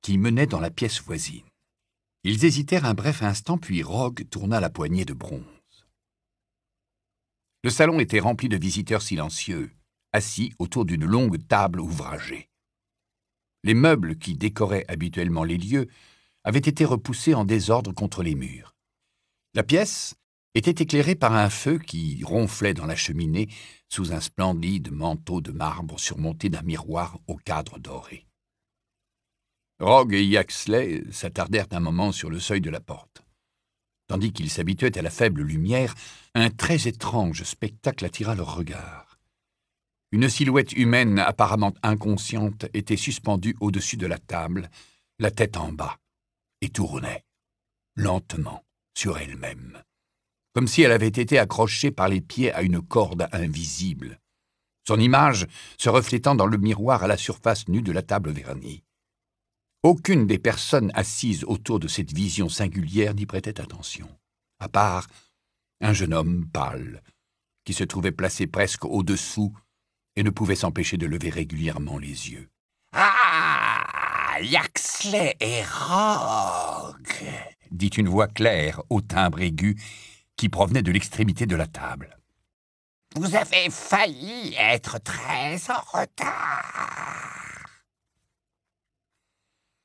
qui menait dans la pièce voisine. Ils hésitèrent un bref instant, puis Rogue tourna la poignée de bronze. Le salon était rempli de visiteurs silencieux, assis autour d'une longue table ouvragée. Les meubles qui décoraient habituellement les lieux avaient été repoussés en désordre contre les murs. La pièce était éclairée par un feu qui ronflait dans la cheminée sous un splendide manteau de marbre surmonté d'un miroir au cadre doré. Rogue et Yaxley s'attardèrent un moment sur le seuil de la porte. Tandis qu'ils s'habituaient à la faible lumière, un très étrange spectacle attira leur regard. Une silhouette humaine apparemment inconsciente était suspendue au-dessus de la table, la tête en bas, et tournait, lentement, sur elle-même, comme si elle avait été accrochée par les pieds à une corde invisible, son image se reflétant dans le miroir à la surface nue de la table vernie. Aucune des personnes assises autour de cette vision singulière n'y prêtait attention, à part un jeune homme pâle, qui se trouvait placé presque au-dessous et ne pouvait s'empêcher de lever régulièrement les yeux. « Ah, Yaxley et Rogue !» dit une voix claire au timbre aigu qui provenait de l'extrémité de la table. « Vous avez failli être très en retard. »